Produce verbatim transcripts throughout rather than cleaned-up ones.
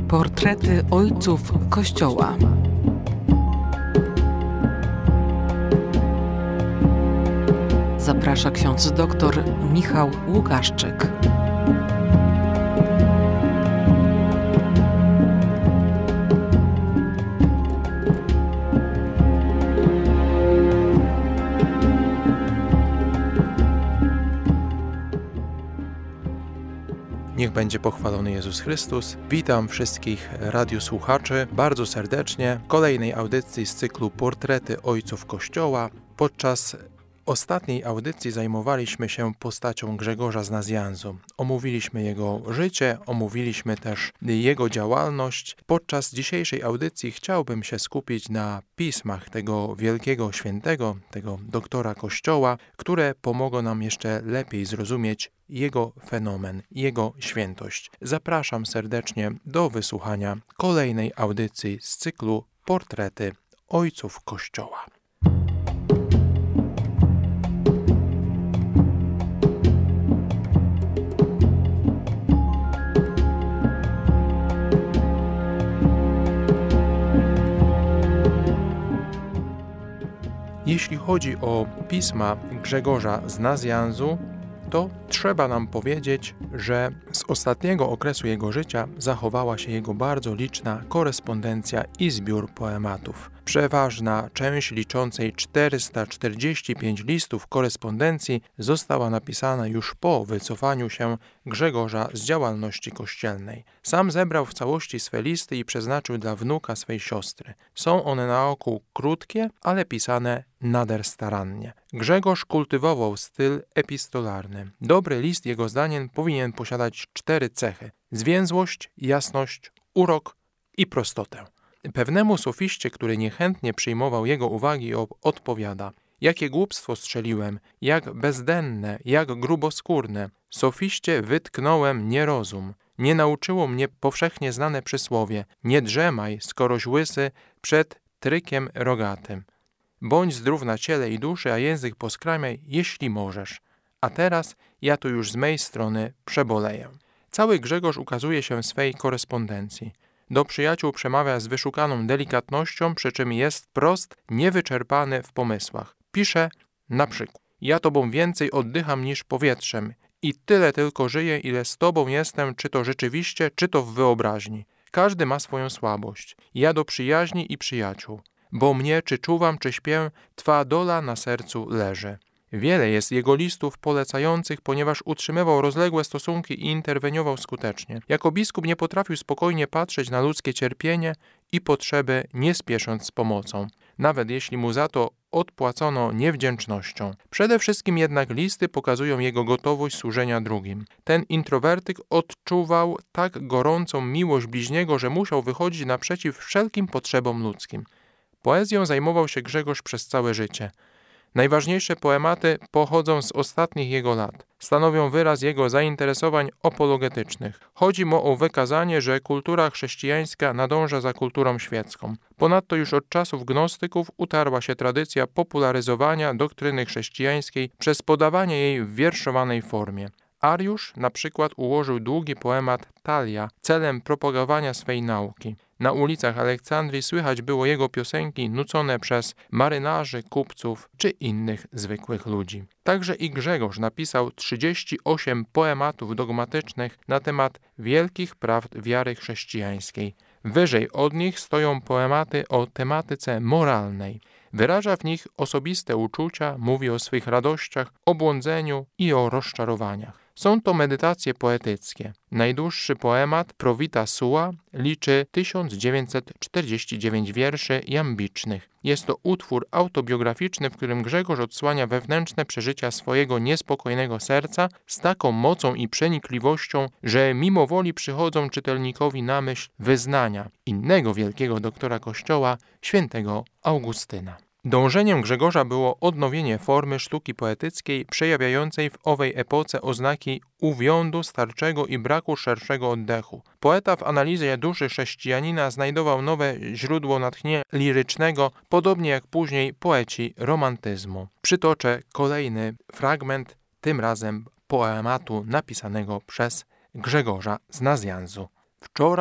Portrety ojców Kościoła. Zaprasza ksiądz doktor Michał Łukaszczyk. Niech będzie pochwalony Jezus Chrystus. Witam wszystkich radiosłuchaczy bardzo serdecznie w kolejnej audycji z cyklu Portrety ojców Kościoła. Podczas ostatniej audycji zajmowaliśmy się postacią Grzegorza z Nazjanzu. Omówiliśmy jego życie, omówiliśmy też jego działalność. Podczas dzisiejszej audycji chciałbym się skupić na pismach tego wielkiego świętego, tego doktora Kościoła, które pomogą nam jeszcze lepiej zrozumieć jego fenomen, jego świętość. Zapraszam serdecznie do wysłuchania kolejnej audycji z cyklu Portrety ojców Kościoła. Jeśli chodzi o pisma Grzegorza z Nazjanzu, to trzeba nam powiedzieć, że z ostatniego okresu jego życia zachowała się jego bardzo liczna korespondencja i zbiór poematów. Przeważna część liczącej czterysta czterdzieści pięć listów korespondencji została napisana już po wycofaniu się Grzegorza z działalności kościelnej. Sam zebrał w całości swe listy i przeznaczył dla wnuka swej siostry. Są one na ogół krótkie, ale pisane nader starannie. Grzegorz kultywował styl epistolarny. Dobry list jego zdaniem powinien posiadać cztery cechy: zwięzłość, jasność, urok i prostotę. Pewnemu sofiście, który niechętnie przyjmował jego uwagi, odpowiada: jakie głupstwo strzeliłem, jak bezdenne, jak gruboskórne. Sofiście wytknąłem nierozum. Nie nauczyło mnie powszechnie znane przysłowie: nie drzemaj, skoroś łysy, przed trykiem rogatym. Bądź zdrów na ciele i duszy, a język poskramiaj, jeśli możesz. A teraz ja tu już z mej strony przeboleję. Cały Grzegorz ukazuje się w swej korespondencji. Do przyjaciół przemawia z wyszukaną delikatnością, przy czym jest prost, niewyczerpany w pomysłach. Pisze na przykład: ja tobą więcej oddycham niż powietrzem i tyle tylko żyję, ile z tobą jestem, czy to rzeczywiście, czy to w wyobraźni. Każdy ma swoją słabość. Ja do przyjaźni i przyjaciół. Bo mnie, czy czuwam, czy śpię, twa dola na sercu leży. Wiele jest jego listów polecających, ponieważ utrzymywał rozległe stosunki i interweniował skutecznie. Jako biskup nie potrafił spokojnie patrzeć na ludzkie cierpienie i potrzeby, nie spiesząc z pomocą, nawet jeśli mu za to odpłacono niewdzięcznością. Przede wszystkim jednak listy pokazują jego gotowość służenia drugim. Ten introwertyk odczuwał tak gorącą miłość bliźniego, że musiał wychodzić naprzeciw wszelkim potrzebom ludzkim. Poezją zajmował się Grzegorz przez całe życie. Najważniejsze poematy pochodzą z ostatnich jego lat. Stanowią wyraz jego zainteresowań apologetycznych. Chodzi mu o wykazanie, że kultura chrześcijańska nadąża za kulturą świecką. Ponadto już od czasów gnostyków utarła się tradycja popularyzowania doktryny chrześcijańskiej przez podawanie jej w wierszowanej formie. Ariusz na przykład ułożył długi poemat Talia celem propagowania swej nauki. Na ulicach Aleksandrii słychać było jego piosenki nucone przez marynarzy, kupców czy innych zwykłych ludzi. Także i Grzegorz napisał trzydzieści osiem poematów dogmatycznych na temat wielkich prawd wiary chrześcijańskiej. Wyżej od nich stoją poematy o tematyce moralnej. Wyraża w nich osobiste uczucia, mówi o swych radościach, obłądzeniu i o rozczarowaniach. Są to medytacje poetyckie. Najdłuższy poemat Provita Sua liczy tysiąc dziewięćset czterdzieści dziewięć wierszy jambicznych. Jest to utwór autobiograficzny, w którym Grzegorz odsłania wewnętrzne przeżycia swojego niespokojnego serca z taką mocą i przenikliwością, że mimo woli przychodzą czytelnikowi na myśl wyznania innego wielkiego doktora Kościoła, świętego Augustyna. Dążeniem Grzegorza było odnowienie formy sztuki poetyckiej przejawiającej w owej epoce oznaki uwiądu, starczego i braku szerszego oddechu. Poeta w analizie duszy chrześcijanina znajdował nowe źródło natchnienia lirycznego, podobnie jak później poeci romantyzmu. Przytoczę kolejny fragment, tym razem poematu napisanego przez Grzegorza z Nazjanzu. Wczoraj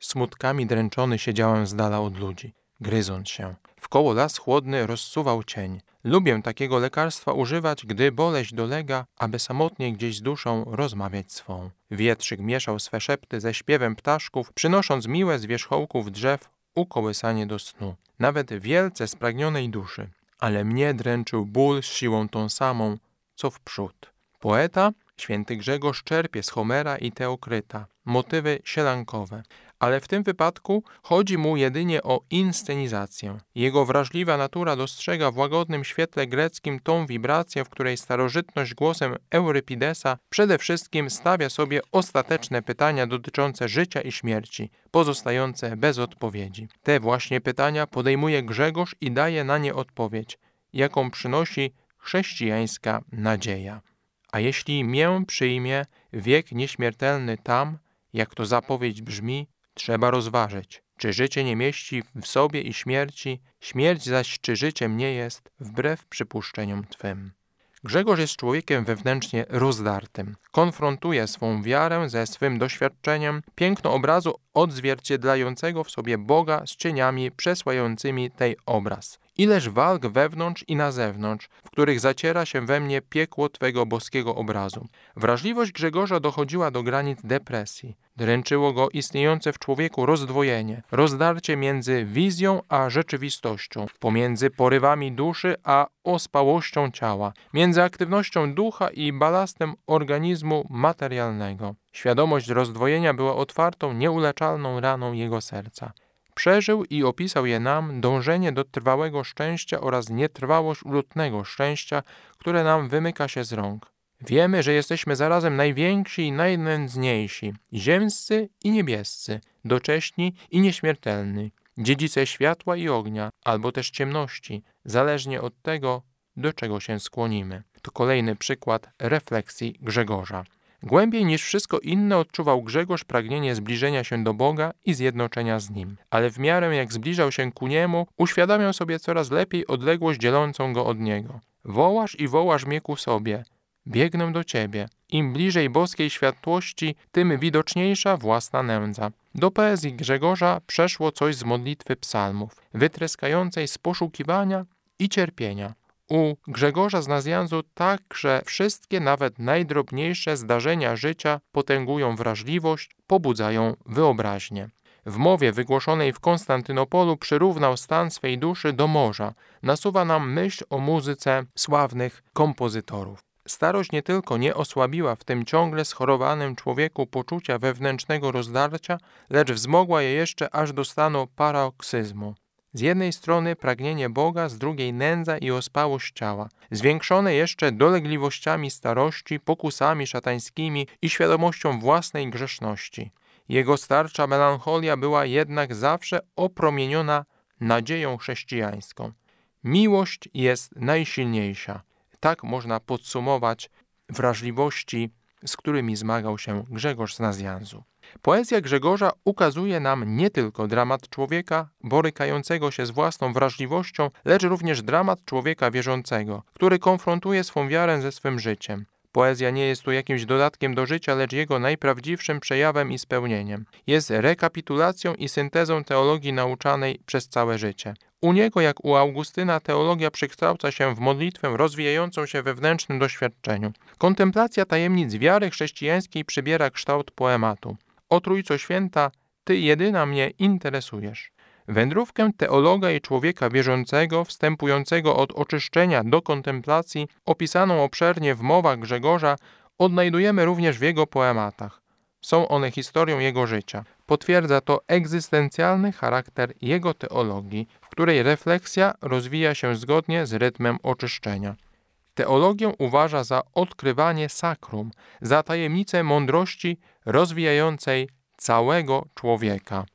Smutkami dręczony siedziałem z dala od ludzi, gryząc się. Wkoło las chłodny rozsuwał cień. Lubię takiego lekarstwa używać, gdy boleść dolega, aby samotnie gdzieś z duszą rozmawiać swą. Wietrzyk mieszał swe szepty ze śpiewem ptaszków, przynosząc miłe z wierzchołków drzew ukołysanie do snu. Nawet wielce spragnionej duszy. Ale mnie dręczył ból z siłą tą samą, co wprzód. Poeta, święty Grzegorz, czerpie z Homera i Teokryta motywy sielankowe, ale w tym wypadku chodzi mu jedynie o inscenizację. Jego wrażliwa natura dostrzega w łagodnym świetle greckim tą wibrację, w której starożytność głosem Eurypidesa przede wszystkim stawia sobie ostateczne pytania dotyczące życia i śmierci, pozostające bez odpowiedzi. Te właśnie pytania podejmuje Grzegorz i daje na nie odpowiedź, jaką przynosi chrześcijańska nadzieja. A jeśli mię przyjmie wiek nieśmiertelny tam, jak to zapowiedź brzmi, trzeba rozważyć, czy życie nie mieści w sobie i śmierci, śmierć zaś czy życiem nie jest, wbrew przypuszczeniom Twym. Grzegorz jest człowiekiem wewnętrznie rozdartym. Konfrontuje swą wiarę ze swym doświadczeniem, piękno obrazu odzwierciedlającego w sobie Boga z cieniami przesłającymi tej obraz. Ileż walk wewnątrz i na zewnątrz, w których zaciera się we mnie piekło Twego boskiego obrazu. Wrażliwość Grzegorza dochodziła do granic depresji. Dręczyło go istniejące w człowieku rozdwojenie, rozdarcie między wizją a rzeczywistością, pomiędzy porywami duszy a ospałością ciała, między aktywnością ducha i balastem organizmu materialnego. Świadomość rozdwojenia była otwartą, nieuleczalną raną jego serca. Przeżył i opisał je nam dążenie do trwałego szczęścia oraz nietrwałość ulotnego szczęścia, które nam wymyka się z rąk. Wiemy, że jesteśmy zarazem najwięksi i najnędzniejsi, ziemscy i niebiescy, docześni i nieśmiertelni, dziedzice światła i ognia, albo też ciemności, zależnie od tego, do czego się skłonimy. To kolejny przykład refleksji Grzegorza. Głębiej niż wszystko inne odczuwał Grzegorz pragnienie zbliżenia się do Boga i zjednoczenia z Nim. Ale w miarę jak zbliżał się ku Niemu, uświadamiał sobie coraz lepiej odległość dzielącą go od Niego. Wołasz i wołasz mnie ku sobie. Biegnę do Ciebie. Im bliżej boskiej światłości, tym widoczniejsza własna nędza. Do poezji Grzegorza przeszło coś z modlitwy psalmów, wytryskającej z poszukiwania i cierpienia. U Grzegorza z Nazjanzu także wszystkie, nawet najdrobniejsze zdarzenia życia potęgują wrażliwość, pobudzają wyobraźnię. W mowie wygłoszonej w Konstantynopolu przyrównał stan swej duszy do morza. Nasuwa nam myśl o muzyce sławnych kompozytorów. Starość nie tylko nie osłabiła w tym ciągle schorowanym człowieku poczucia wewnętrznego rozdarcia, lecz wzmogła je jeszcze aż do stanu paroksyzmu. Z jednej strony pragnienie Boga, z drugiej nędza i ospałość ciała, zwiększone jeszcze dolegliwościami starości, pokusami szatańskimi i świadomością własnej grzeszności. Jego starcza melancholia była jednak zawsze opromieniona nadzieją chrześcijańską. Miłość jest najsilniejsza. Tak można podsumować wrażliwości, z którymi zmagał się Grzegorz z Nazjanzu. Poezja Grzegorza ukazuje nam nie tylko dramat człowieka borykającego się z własną wrażliwością, lecz również dramat człowieka wierzącego, który konfrontuje swą wiarę ze swym życiem. Poezja nie jest tu jakimś dodatkiem do życia, lecz jego najprawdziwszym przejawem i spełnieniem. Jest rekapitulacją i syntezą teologii nauczanej przez całe życie. U niego, jak u Augustyna, teologia przekształca się w modlitwę rozwijającą się we wewnętrznym doświadczeniu. Kontemplacja tajemnic wiary chrześcijańskiej przybiera kształt poematu. O Trójco Święta, Ty jedyna mnie interesujesz. Wędrówkę teologa i człowieka wierzącego, wstępującego od oczyszczenia do kontemplacji, opisaną obszernie w mowach Grzegorza, odnajdujemy również w jego poematach. Są one historią jego życia. Potwierdza to egzystencjalny charakter jego teologii, w której refleksja rozwija się zgodnie z rytmem oczyszczenia. Teologię uważa za odkrywanie sakrum, za tajemnicę mądrości rozwijającej całego człowieka.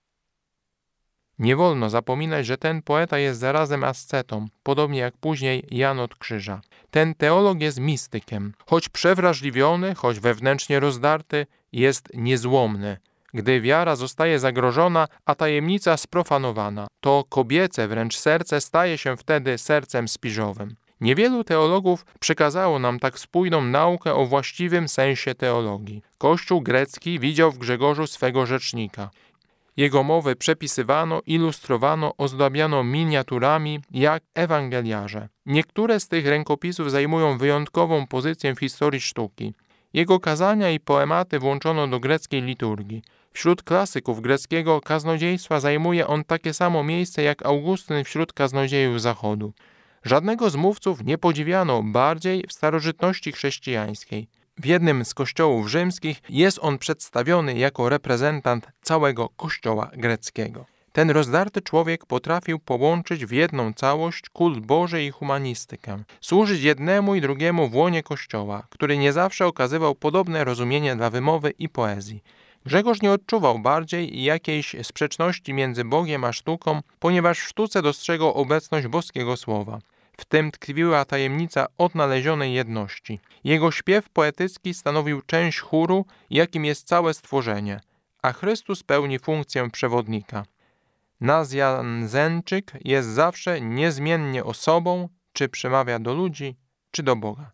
Nie wolno zapominać, że ten poeta jest zarazem ascetą, podobnie jak później Jan od Krzyża. Ten teolog jest mistykiem. Choć przewrażliwiony, choć wewnętrznie rozdarty, jest niezłomny. Gdy wiara zostaje zagrożona, a tajemnica sprofanowana, to kobiece wręcz serce staje się wtedy sercem spiżowym. Niewielu teologów przekazało nam tak spójną naukę o właściwym sensie teologii. Kościół grecki widział w Grzegorzu swego rzecznika. Jego mowy przepisywano, ilustrowano, ozdabiano miniaturami jak ewangeliarze. Niektóre z tych rękopisów zajmują wyjątkową pozycję w historii sztuki. Jego kazania i poematy włączono do greckiej liturgii. Wśród klasyków greckiego kaznodziejstwa zajmuje on takie samo miejsce jak Augustyn wśród kaznodziejów Zachodu. Żadnego z mówców nie podziwiano bardziej w starożytności chrześcijańskiej. W jednym z kościołów rzymskich jest on przedstawiony jako reprezentant całego kościoła greckiego. Ten rozdarty człowiek potrafił połączyć w jedną całość kult Boży i humanistykę, służyć jednemu i drugiemu w łonie kościoła, który nie zawsze okazywał podobne rozumienie dla wymowy i poezji. Grzegorz nie odczuwał bardziej jakiejś sprzeczności między Bogiem a sztuką, ponieważ w sztuce dostrzegał obecność boskiego słowa. W tym tkwiła tajemnica odnalezionej jedności. Jego śpiew poetycki stanowił część chóru, jakim jest całe stworzenie, a Chrystus pełni funkcję przewodnika. Nazjan Zenczyk jest zawsze niezmiennie osobą, czy przemawia do ludzi, czy do Boga.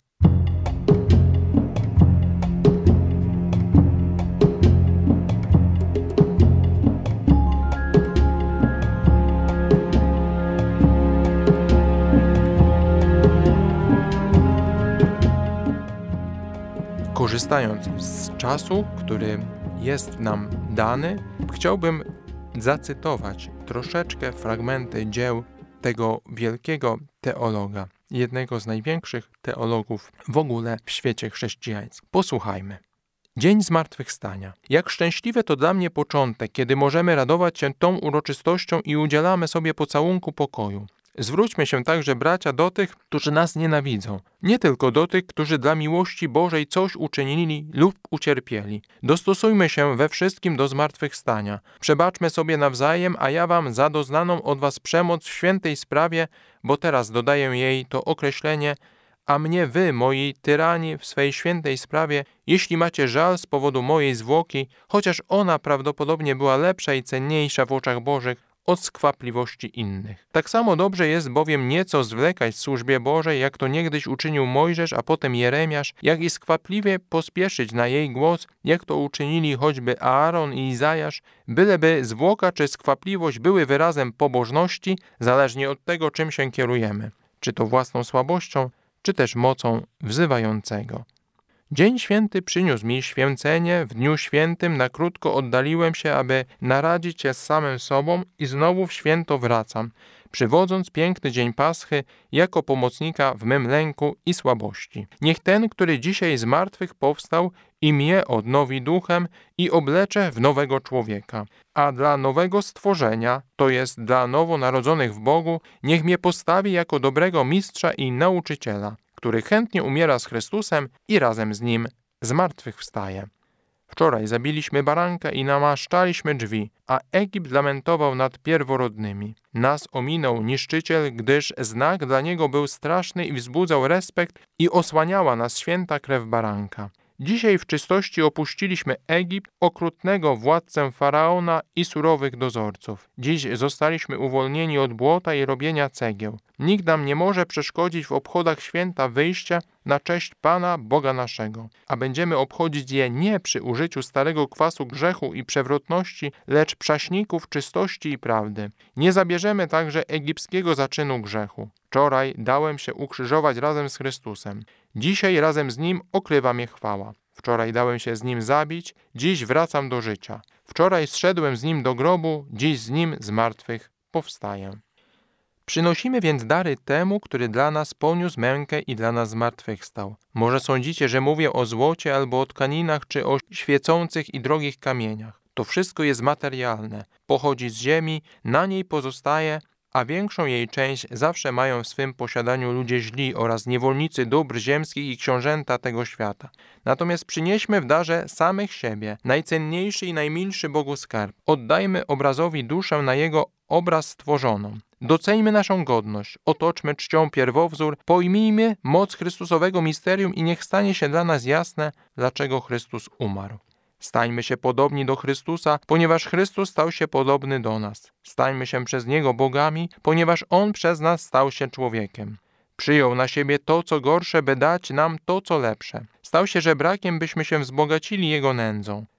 Korzystając z czasu, który jest nam dany, chciałbym zacytować troszeczkę fragmenty dzieł tego wielkiego teologa, jednego z największych teologów w ogóle w świecie chrześcijańskim. Posłuchajmy. Dzień Zmartwychwstania. Jak szczęśliwy to dla mnie początek, kiedy możemy radować się tą uroczystością i udzielamy sobie pocałunku pokoju. Zwróćmy się także, bracia, do tych, którzy nas nienawidzą. Nie tylko do tych, którzy dla miłości Bożej coś uczynili lub ucierpieli. Dostosujmy się we wszystkim do zmartwychwstania. Przebaczmy sobie nawzajem, a ja wam za doznaną od was przemoc w świętej sprawie, bo teraz dodaję jej to określenie, a mnie wy, moi tyrani, w swej świętej sprawie, jeśli macie żal z powodu mojej zwłoki, chociaż ona prawdopodobnie była lepsza i cenniejsza w oczach Bożych, od skwapliwości innych. Tak samo dobrze jest bowiem nieco zwlekać w służbie Bożej, jak to niegdyś uczynił Mojżesz, a potem Jeremiasz, jak i skwapliwie pospieszyć na jej głos, jak to uczynili choćby Aaron i Izajasz, byleby zwłoka czy skwapliwość były wyrazem pobożności, zależnie od tego, czym się kierujemy, czy to własną słabością, czy też mocą wzywającego. Dzień święty przyniósł mi święcenie, w dniu świętym na krótko oddaliłem się, aby naradzić się z samym sobą i znowu w święto wracam, przywodząc piękny dzień Paschy jako pomocnika w mym lęku i słabości. Niech ten, który dzisiaj z martwych powstał i mnie odnowi duchem i oblecze w nowego człowieka. A dla nowego stworzenia, to jest dla nowonarodzonych w Bogu, niech mnie postawi jako dobrego mistrza i nauczyciela, który chętnie umiera z Chrystusem i razem z Nim zmartwychwstaje. Wczoraj zabiliśmy baranka i namaszczaliśmy drzwi, a Egipt lamentował nad pierworodnymi. Nas ominął niszczyciel, gdyż znak dla niego był straszny i wzbudzał respekt i osłaniała nas święta krew baranka. Dzisiaj w czystości opuściliśmy Egipt, okrutnego władcę Faraona i surowych dozorców. Dziś zostaliśmy uwolnieni od błota i robienia cegieł. Nikt nam nie może przeszkodzić w obchodach święta wyjścia na cześć Pana Boga naszego, a będziemy obchodzić je nie przy użyciu starego kwasu grzechu i przewrotności, lecz przaśników czystości i prawdy. Nie zabierzemy także egipskiego zaczynu grzechu. Wczoraj dałem się ukrzyżować razem z Chrystusem. Dzisiaj razem z Nim okrywa mnie chwała. Wczoraj dałem się z Nim zabić, dziś wracam do życia. Wczoraj zszedłem z Nim do grobu, dziś z Nim z martwych powstaję. Przynosimy więc dary temu, który dla nas poniósł mękę i dla nas zmartwychwstał. Może sądzicie, że mówię o złocie albo o tkaninach, czy o świecących i drogich kamieniach. To wszystko jest materialne, pochodzi z ziemi, na niej pozostaje, a większą jej część zawsze mają w swym posiadaniu ludzie źli oraz niewolnicy dóbr ziemskich i książęta tego świata. Natomiast przynieśmy w darze samych siebie, najcenniejszy i najmilszy Bogu skarb. Oddajmy obrazowi duszę na Jego obraz stworzoną. Doceńmy naszą godność, otoczmy czcią pierwowzór, pojmijmy moc Chrystusowego misterium i niech stanie się dla nas jasne, dlaczego Chrystus umarł. Stańmy się podobni do Chrystusa, ponieważ Chrystus stał się podobny do nas. Stańmy się przez Niego bogami, ponieważ On przez nas stał się człowiekiem. Przyjął na siebie to, co gorsze, by dać nam to, co lepsze. Stał się żebrakiem, byśmy się wzbogacili Jego nędzą.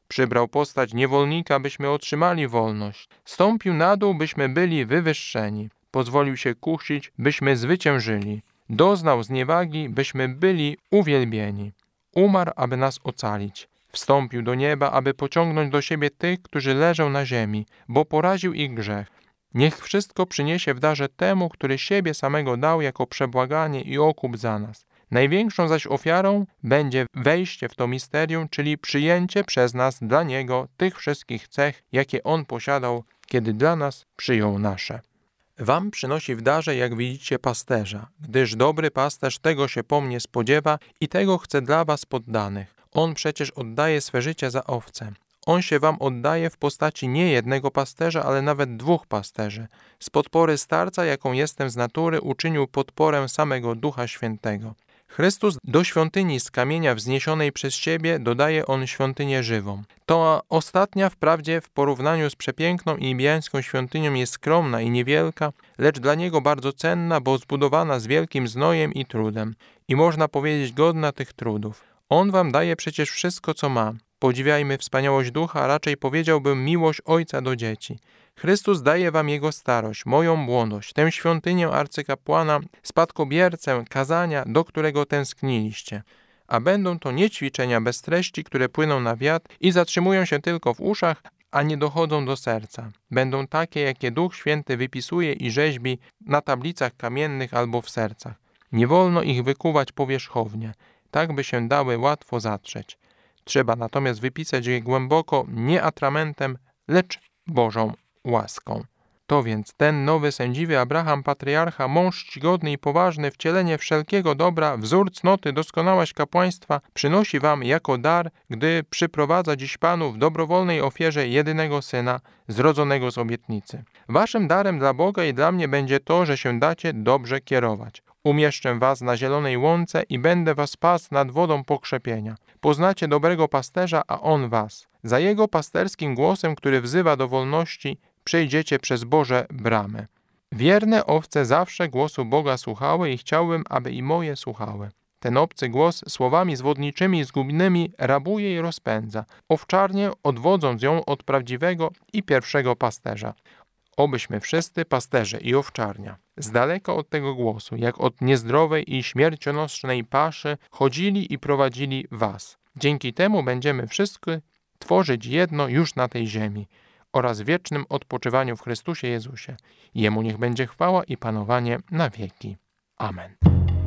Przybrał postać niewolnika, byśmy otrzymali wolność. Stąpił na dół, byśmy byli wywyższeni. Pozwolił się kusić, byśmy zwyciężyli. Doznał zniewagi, byśmy byli uwielbieni. Umarł, aby nas ocalić. Wstąpił do nieba, aby pociągnąć do siebie tych, którzy leżą na ziemi, bo poraził ich grzech. Niech wszystko przyniesie w darze temu, który siebie samego dał jako przebłaganie i okup za nas. Największą zaś ofiarą będzie wejście w to misterium, czyli przyjęcie przez nas dla Niego tych wszystkich cech, jakie On posiadał, kiedy dla nas przyjął nasze. Wam przynosi w darze, jak widzicie, pasterza, gdyż dobry pasterz tego się po mnie spodziewa i tego chce dla was poddanych. On przecież oddaje swe życie za owce. On się wam oddaje w postaci nie jednego pasterza, ale nawet dwóch pasterzy. Z podpory starca, jaką jestem z natury, uczynił podporę samego Ducha Świętego. Chrystus do świątyni z kamienia wzniesionej przez siebie dodaje on świątynię żywą. To ostatnia wprawdzie w porównaniu z przepiękną i niebiańską świątynią jest skromna i niewielka, lecz dla Niego bardzo cenna, bo zbudowana z wielkim znojem i trudem. I można powiedzieć godna tych trudów. On wam daje przecież wszystko, co ma. Podziwiajmy wspaniałość Ducha, a raczej powiedziałbym miłość Ojca do dzieci. Chrystus daje wam Jego starość, moją młodość, tę świątynię arcykapłana, spadkobiercę kazania, do którego tęskniliście. A będą to nie ćwiczenia bez treści, które płyną na wiatr i zatrzymują się tylko w uszach, a nie dochodzą do serca. Będą takie, jakie Duch Święty wypisuje i rzeźbi na tablicach kamiennych albo w sercach. Nie wolno ich wykuwać powierzchownie, tak by się dały łatwo zatrzeć. Trzeba natomiast wypisać je głęboko, nie atramentem, lecz Bożą łaską. To więc ten nowy sędziwy Abraham, patriarcha, mąż czcigodny i poważny, wcielenie wszelkiego dobra, wzór cnoty, doskonałość kapłaństwa, przynosi wam jako dar, gdy przyprowadza dziś Panu w dobrowolnej ofierze jedynego Syna, zrodzonego z obietnicy. Waszym darem dla Boga i dla mnie będzie to, że się dacie dobrze kierować. Umieszczę was na zielonej łące i będę was pasł nad wodą pokrzepienia. Poznacie dobrego pasterza, a on was. Za jego pasterskim głosem, który wzywa do wolności, przejdziecie przez Boże bramy. Wierne owce zawsze głosu Boga słuchały i chciałbym, aby i moje słuchały. Ten obcy głos słowami zwodniczymi i zgubnymi rabuje i rozpędza, owczarnie odwodząc ją od prawdziwego i pierwszego pasterza. Obyśmy wszyscy, pasterze i owczarnia, z daleka od tego głosu, jak od niezdrowej i śmiercionośnej paszy, chodzili i prowadzili was. Dzięki temu będziemy wszyscy tworzyć jedno już na tej ziemi oraz wiecznym odpoczywaniu w Chrystusie Jezusie. Jemu niech będzie chwała i panowanie na wieki. Amen.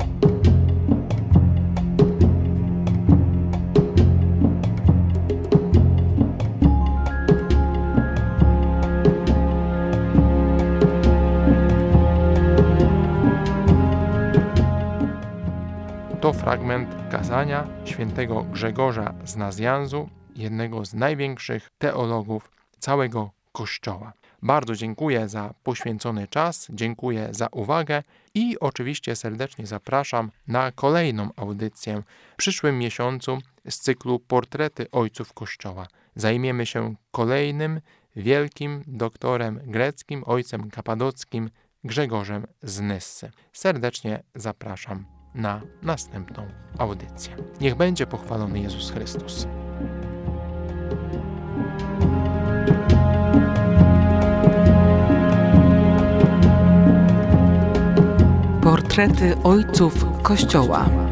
To fragment kazania świętego Grzegorza z Nazjanzu, jednego z największych teologów całego Kościoła. Bardzo dziękuję za poświęcony czas, dziękuję za uwagę i oczywiście serdecznie zapraszam na kolejną audycję w przyszłym miesiącu z cyklu Portrety Ojców Kościoła. Zajmiemy się kolejnym wielkim doktorem greckim, ojcem kapadockim Grzegorzem z Nyssy. Serdecznie zapraszam na następną audycję. Niech będzie pochwalony Jezus Chrystus. Portrety Ojców Kościoła.